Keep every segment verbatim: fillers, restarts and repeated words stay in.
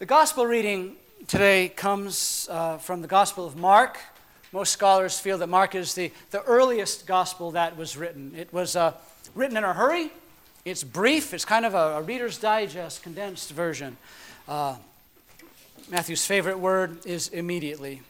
The gospel reading today comes uh, from the Gospel of Mark. Most scholars feel that Mark is the, the earliest gospel that was written. It was uh, written in a hurry. It's brief. It's kind of a, a Reader's Digest condensed version. Uh, Matthew's favorite word is immediately.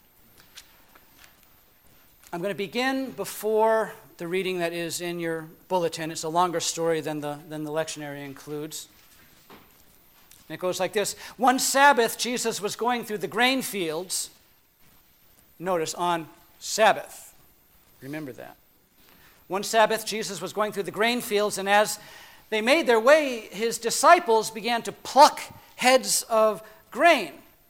I'm going to begin before the reading that is in your bulletin. It's a longer story than the, than the lectionary includes. And it goes like this. One Sabbath, Jesus was going through the grain fields. Notice, on Sabbath. Remember that. One Sabbath, Jesus was going through the grain fields, and as they made their way, his disciples began to pluck heads of grain.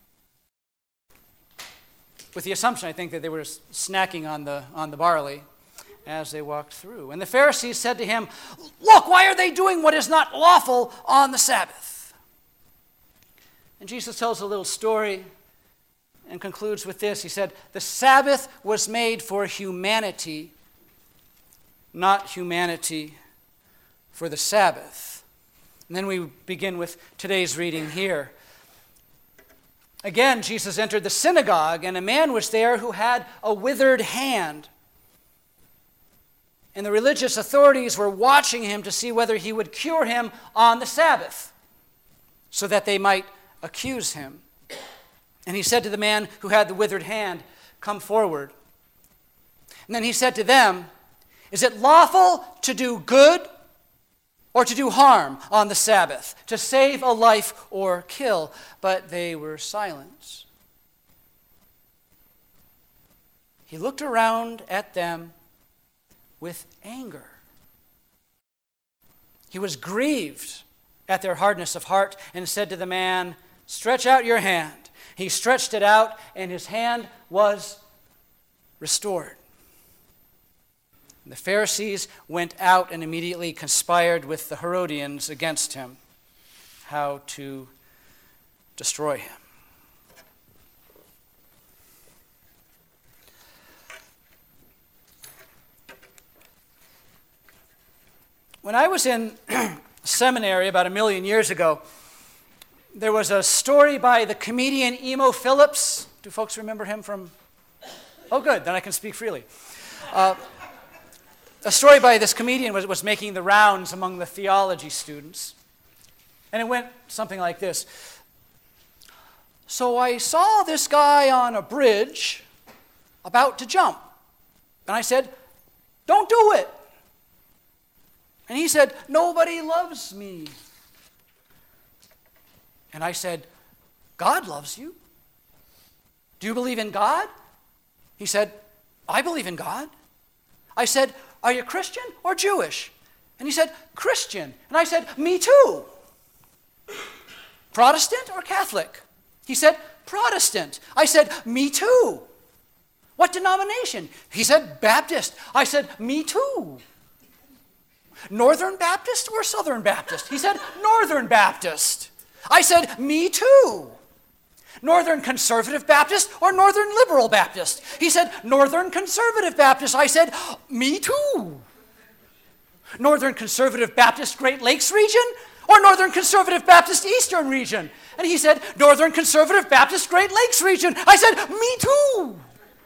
With the assumption, I think, that they were snacking on the, on the barley as they walked through. And the Pharisees said to him, "Look, why are they doing what is not lawful on the Sabbath?" And Jesus tells a little story and concludes with this. He said, "The Sabbath was made for humanity, not humanity for the Sabbath." And then we begin with today's reading here. Again, Jesus entered the synagogue, and a man was there who had a withered hand. And the religious authorities were watching him to see whether he would cure him on the Sabbath, so that they might accuse him. And he said to the man who had the withered hand, "Come forward." And then he said to them, "Is it lawful to do good or to do harm on the Sabbath, to save a life or kill?" But they were silent. He looked around at them with anger. He was grieved at their hardness of heart and said to the man, "Stretch out your hand." He stretched it out, and his hand was restored. And the Pharisees went out and immediately conspired with the Herodians against him, how to destroy him. When I was in seminary about a million years ago, there was a story by the comedian Emo Phillips. Do folks remember him from? Oh, good, then I can speak freely. Uh, a story by this comedian was, was making the rounds among the theology students. And it went something like this. "So I saw this guy on a bridge about to jump. And I said, 'Don't do it.' And he said, 'Nobody loves me.' And I said, 'God loves you. Do you believe in God?' He said, 'I believe in God.' I said, 'Are you Christian or Jewish?' And he said, 'Christian.' And I said, 'Me too.' 'Protestant or Catholic?' He said, 'Protestant.' I said, 'Me too.' 'What denomination?' He said, 'Baptist.' I said, 'Me too.' 'Northern Baptist or Southern Baptist?' He said, 'Northern Baptist.' I said, 'Me too.' 'Northern Conservative Baptist or Northern Liberal Baptist?' He said, 'Northern Conservative Baptist.' I said, 'Me too.' 'Northern Conservative Baptist Great Lakes region or Northern Conservative Baptist Eastern region?' And he said, 'Northern Conservative Baptist Great Lakes region.' I said, 'Me too.'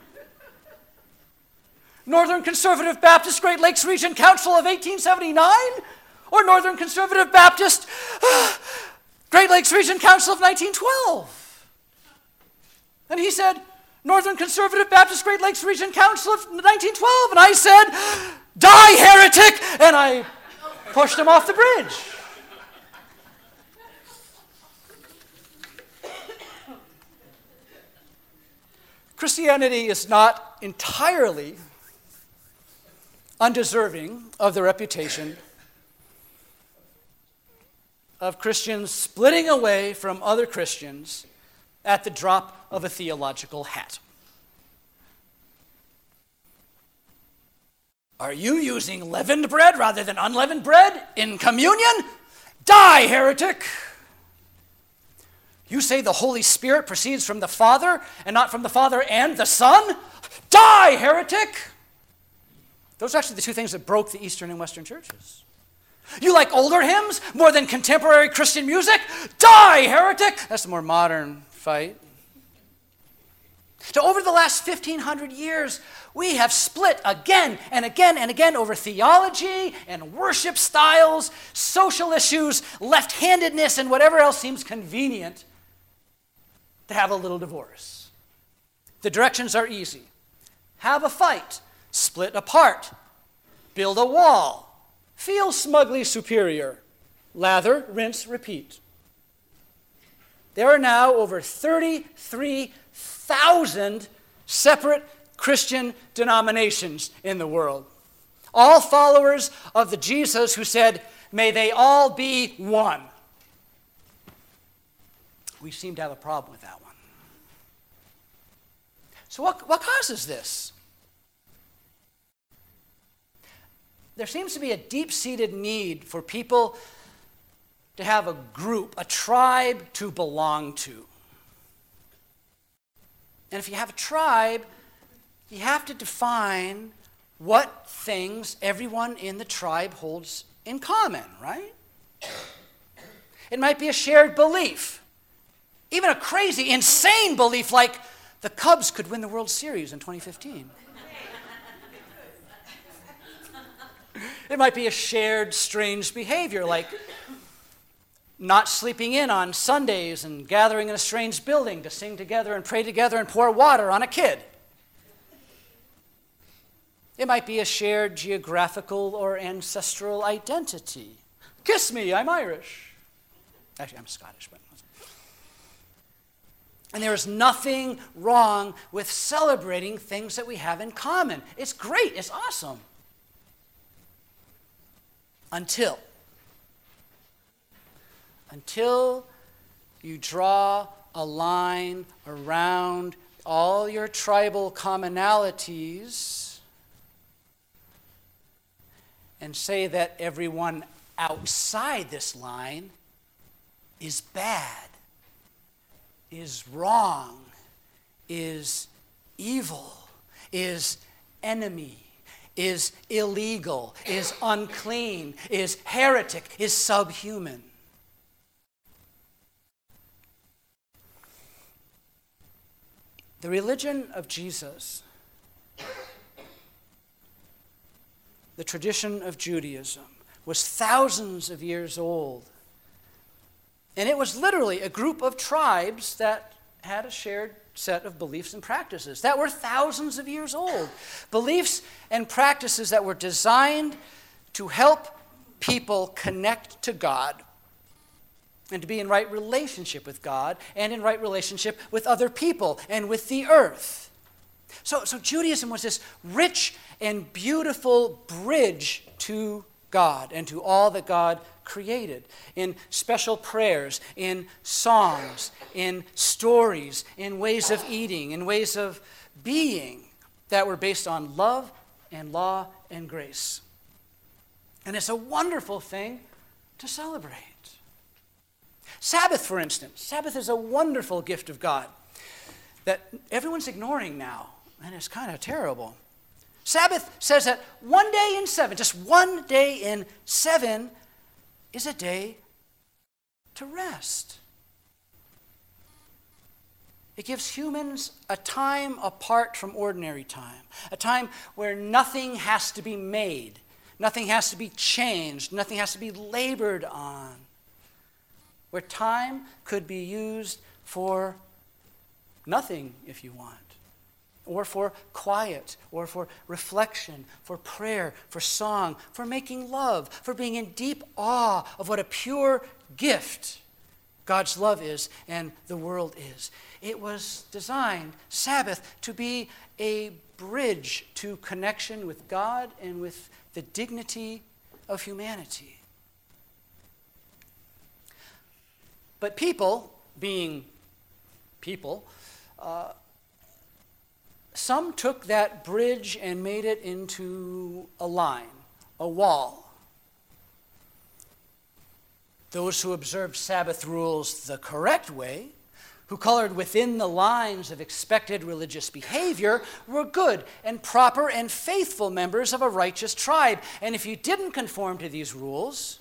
'Northern Conservative Baptist Great Lakes Region Council of eighteen seventy-nine or Northern Conservative Baptist uh, Great Lakes Region Council of nineteen twelve? And he said, 'Northern Conservative Baptist Great Lakes Region Council of nineteen twelve. And I said, 'Die, heretic!' And I pushed him off the bridge. Christianity is not entirely undeserving of the reputation of Christians splitting away from other Christians at the drop of a theological hat. Are you using leavened bread rather than unleavened bread in communion? Die, heretic! You say the Holy Spirit proceeds from the Father and not from the Father and the Son? Die, heretic! Those are actually the two things that broke the Eastern and Western churches. You like older hymns more than contemporary Christian music? Die, heretic! That's the more modern fight. So over the last fifteen hundred years, we have split again and again and again over theology and worship styles, social issues, left-handedness, and whatever else seems convenient to have a little divorce. The directions are easy. Have a fight, split apart, build a wall, feel smugly superior, lather, rinse, repeat. There are now over thirty-three thousand separate Christian denominations in the world, all followers of the Jesus who said, "May they all be one." We seem to have a problem with that one. So what, what causes this? There seems to be a deep-seated need for people to have a group, a tribe to belong to. And if you have a tribe, you have to define what things everyone in the tribe holds in common, right? It might be a shared belief, even a crazy, insane belief like the Cubs could win the World Series in twenty fifteen. It might be a shared, strange behavior like not sleeping in on Sundays and gathering in a strange building to sing together and pray together and pour water on a kid. It might be a shared geographical or ancestral identity. Kiss me, I'm Irish. Actually, I'm Scottish, but... And there is nothing wrong with celebrating things that we have in common. It's great, it's awesome. Until... Until you draw a line around all your tribal commonalities and say that everyone outside this line is bad, is wrong, is evil, is enemy, is illegal, is unclean, is heretic, is subhuman. The religion of Jesus, the tradition of Judaism, was thousands of years old. And it was literally a group of tribes that had a shared set of beliefs and practices that were thousands of years old. Beliefs and practices that were designed to help people connect to God and to be in right relationship with God and in right relationship with other people and with the earth. So, so Judaism was this rich and beautiful bridge to God and to all that God created in special prayers, in songs, in stories, in ways of eating, in ways of being that were based on love and law and grace. And it's a wonderful thing to celebrate. Sabbath, for instance. Sabbath is a wonderful gift of God that everyone's ignoring now, and it's kind of terrible. Sabbath says that one day in seven, just one day in seven, is a day to rest. It gives humans a time apart from ordinary time, a time where nothing has to be made, nothing has to be changed, nothing has to be labored on, where time could be used for nothing if you want, or for quiet, or for reflection, for prayer, for song, for making love, for being in deep awe of what a pure gift God's love is and the world is. It was designed, Sabbath, to be a bridge to connection with God and with the dignity of humanity. But people, being people, uh, some took that bridge and made it into a line, a wall. Those who observed Sabbath rules the correct way, who colored within the lines of expected religious behavior, were good and proper and faithful members of a righteous tribe. And if you didn't conform to these rules,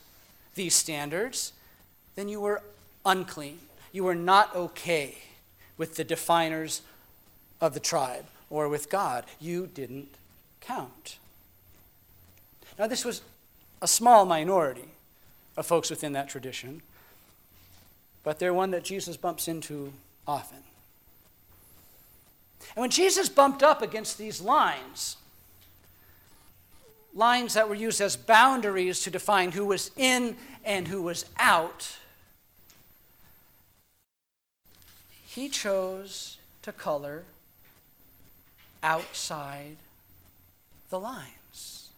these standards, then you were unclean. You were not okay with the definers of the tribe or with God. You didn't count. Now, this was a small minority of folks within that tradition, but they're one that Jesus bumps into often. And when Jesus bumped up against these lines, lines that were used as boundaries to define who was in and who was out, he chose to color outside the lines.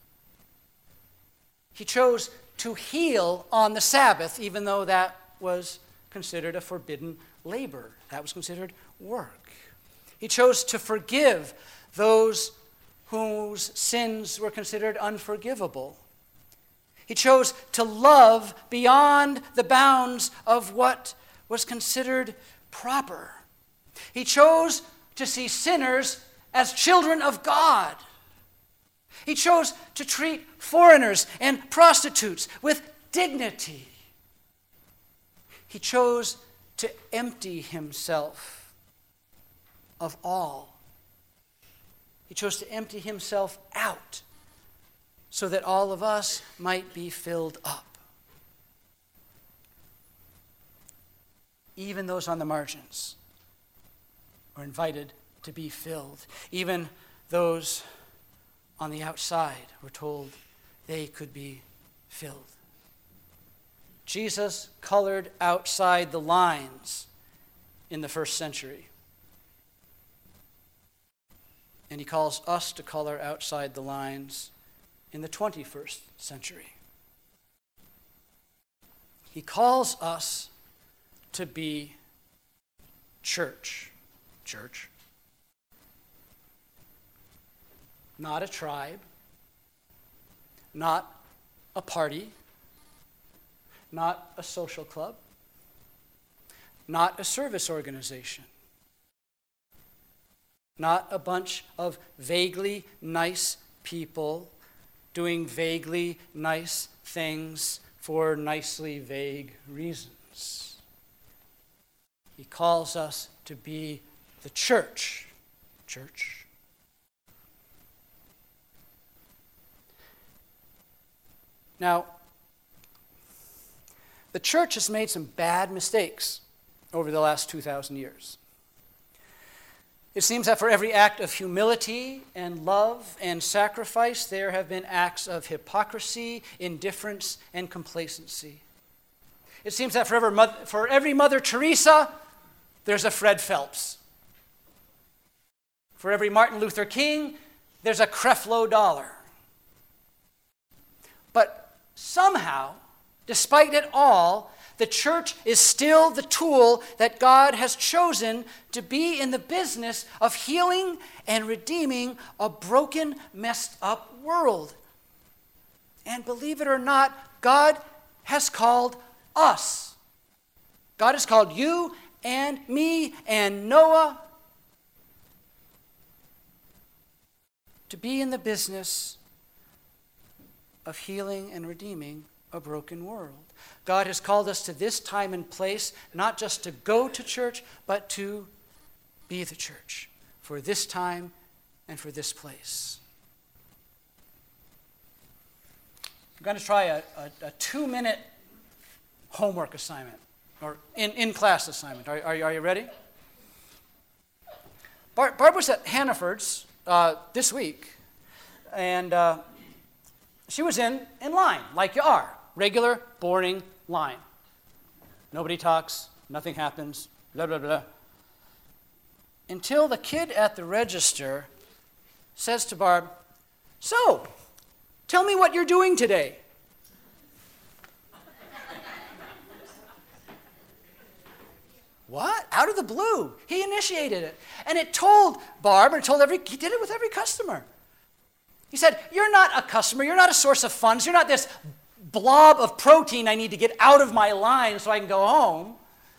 He chose to heal on the Sabbath, even though that was considered a forbidden labor. That was considered work. He chose to forgive those whose sins were considered unforgivable. He chose to love beyond the bounds of what was considered proper. He chose to see sinners as children of God. He chose to treat foreigners and prostitutes with dignity. He chose to empty himself of all. He chose to empty himself out so that all of us might be filled up. Even those on the margins were invited to be filled. Even those on the outside were told they could be filled. Jesus colored outside the lines in the first century. And he calls us to color outside the lines in the twenty-first century. He calls us to be church. Church. Not a tribe. Not a party. Not a social club. Not a service organization. Not a bunch of vaguely nice people doing vaguely nice things for nicely vague reasons. He calls us to be the church. Church. Now, the church has made some bad mistakes over the last two thousand years. It seems that for every act of humility and love and sacrifice, there have been acts of hypocrisy, indifference, and complacency. It seems that for every Mother, for every Mother Teresa, there's a Fred Phelps. For every Martin Luther King, there's a Creflo Dollar. But somehow, despite it all, the church is still the tool that God has chosen to be in the business of healing and redeeming a broken, messed up world. And believe it or not, God has called us. God has called you and me and Noah to be in the business of healing and redeeming a broken world. God has called us to this time and place, not just to go to church, but to be the church for this time and for this place. I'm going to try a, a, a two-minute homework assignment, or in, in-class assignment. Are, are, are you ready? Barb, Barb was at Hannaford's uh, this week, and uh, she was in, in line, like you are. Regular, boring line. Nobody talks, nothing happens, blah, blah, blah. Until the kid at the register says to Barb, "So, tell me what you're doing today." What? Out of the blue. He initiated it. And it told Barb, and it told every, he did it with every customer. He said, "You're not a customer, you're not a source of funds, you're not this blob of protein I need to get out of my line so I can go home."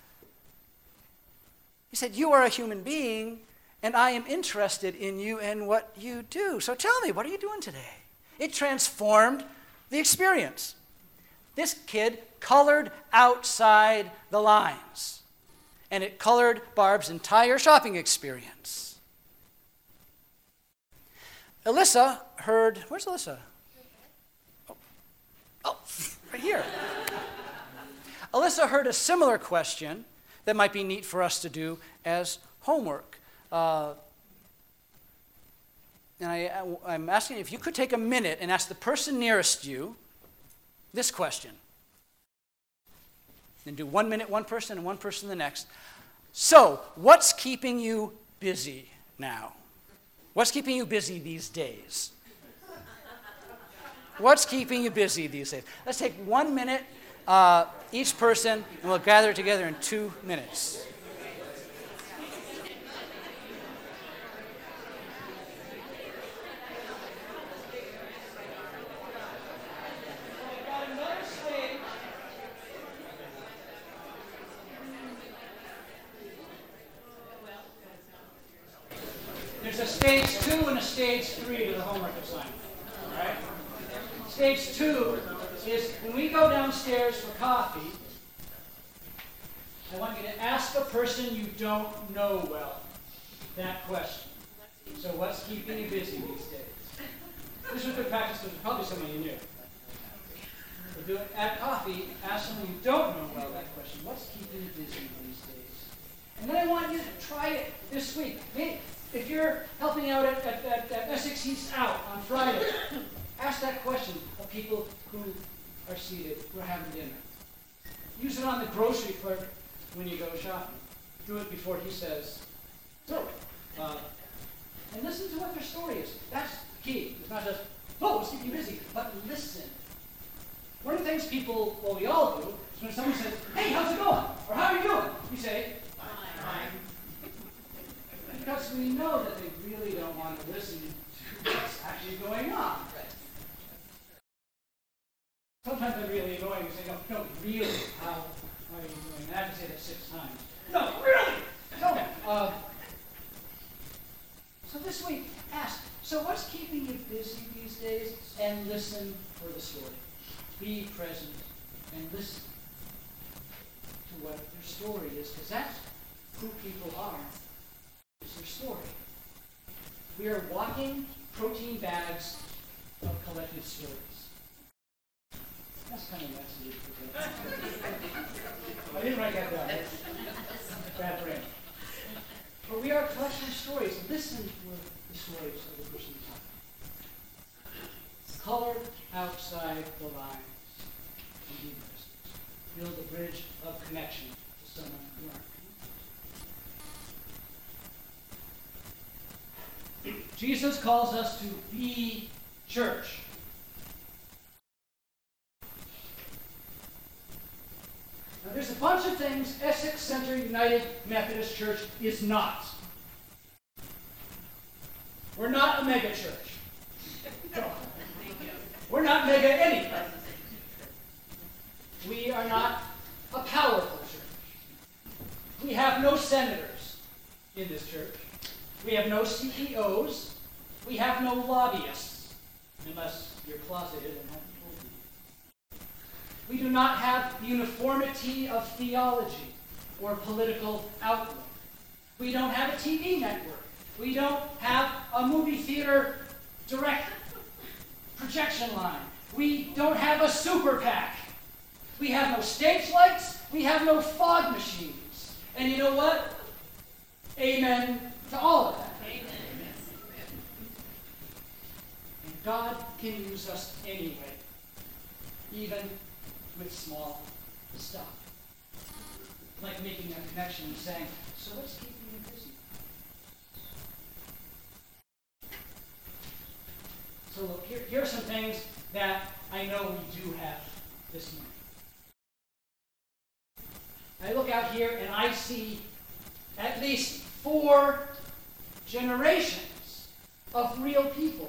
He said, "You are a human being, and I am interested in you and what you do. So tell me, what are you doing today?" It transformed the experience. This kid colored outside the lines. And it colored Barb's entire shopping experience. Alyssa heard, where's Alyssa? Oh, oh right here. Alyssa heard a similar question that might be neat for us to do as homework. Uh, and I, I'm asking if you could take a minute and ask the person nearest you this question. Then do one minute one person and one person the next. So, what's keeping you busy now? What's keeping you busy these days? What's keeping you busy these days? Let's take one minute, uh, each person, and we'll gather together in two minutes. There's a stage two and a stage three to the homework assignment. All right? Stage two is when we go downstairs for coffee, I want you to ask a person you don't know well that question. So what's keeping you busy these days? This was good practice because there's probably someone you knew. So do it at coffee, ask someone you don't know well that question. What's keeping you busy these days? And then I want you to try it this week. Maybe if you're helping out at, at, at, at Essex Eats Out on Friday, ask that question of people who are seated, who are having dinner. Use it on the grocery clerk when you go shopping. Do it before he says, do it. Uh, and listen to what their story is. That's key. It's not just, oh, let's keep you busy, but listen. One of the things people, well, we all do, is when someone says, hey, how's it going? Or how are you doing? You say, fine. Because we know that they really don't want to listen to what's actually going on. Sometimes they're really annoying and say, no, no, really, how are you doing? And I have to say that six times. No, really! Tell me. Uh, so this week, ask, so what's keeping you busy these days? And listen for the story. Be present and listen to what their story is, because that's who people are. It's their story. We are walking protein bags of collected stories. That's kind of messy. I didn't write that down. Bad brain. But we are a collection of stories. Listen for the stories of the person talking. Color outside the lines. And be present. Build a bridge of connection to someone you aren't. Jesus calls us to be church. Now, there's a bunch of things Essex Center United Methodist Church is not. We're not a mega church. We're not mega anything. We are not a powerful church. We have no senators in this church. We have no C E Os. We have no lobbyists, unless you're closeted and haven't told me. We do not have uniformity of theology or political outlook. We don't have a T V network. We don't have a movie theater direct projection line. We don't have a super PAC. We have no stage lights. We have no fog machines. And you know what? Amen to all of that. Amen. And God can use us anyway, even with small stuff. Like making a connection and saying, so what's keeping you busy? So look, here, here are some things that I know we do have this morning. I look out here and I see at least four generations of real people,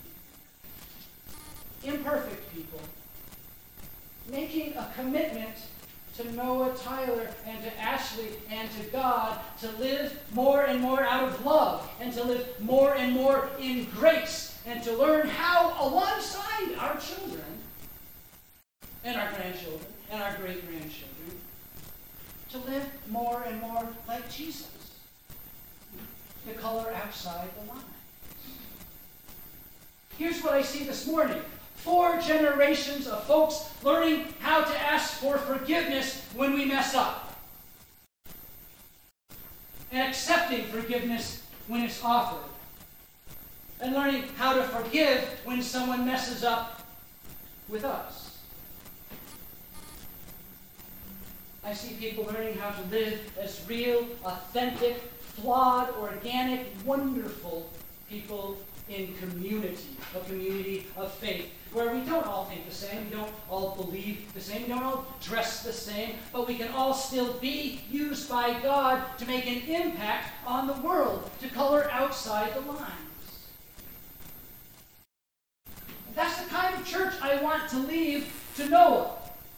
imperfect people, making a commitment to Noah Tyler and to Ashley and to God to live more and more out of love and to live more and more in grace and to learn how, alongside our children, and our grandchildren, and our great-grandchildren, to live more and more like Jesus, to color outside the line. Here's what I see this morning. Four generations of folks learning how to ask for forgiveness when we mess up, and accepting forgiveness when it's offered, and learning how to forgive when someone messes up with us. I see people learning how to live as real, authentic, flawed, organic, wonderful people in community, a community of faith, where we don't all think the same, we don't all believe the same, we don't all dress the same, but we can all still be used by God to make an impact on the world, to color outside the lines. That's the kind of church I want to leave to Noah.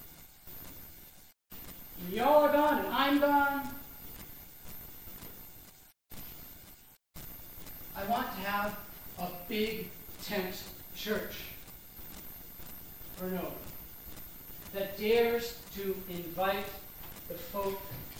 When y'all are gone and I'm gone, I want to have a big tent church for Noah that dares to invite the folk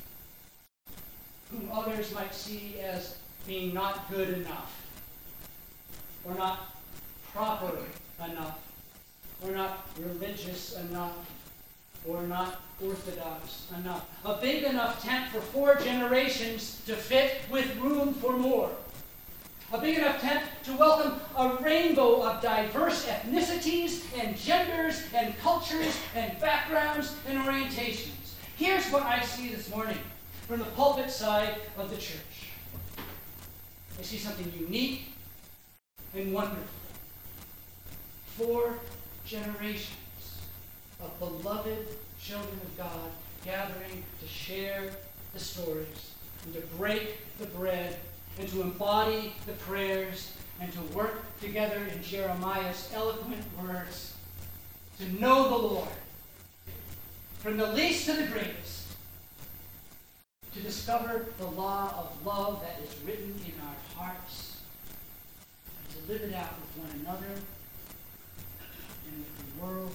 whom others might see as being not good enough, or not proper enough, or not religious enough, or not orthodox enough. A big enough tent for four generations to fit with room for more. A big enough tent to welcome a rainbow of diverse ethnicities and genders and cultures and backgrounds and orientations. Here's what I see this morning from the pulpit side of the church. I see something unique and wonderful. Four generations of beloved children of God gathering to share the stories and to break the bread and to embody the prayers and to work together in Jeremiah's eloquent words to know the Lord, from the least to the greatest, to discover the law of love that is written in our hearts, and to live it out with one another and with the world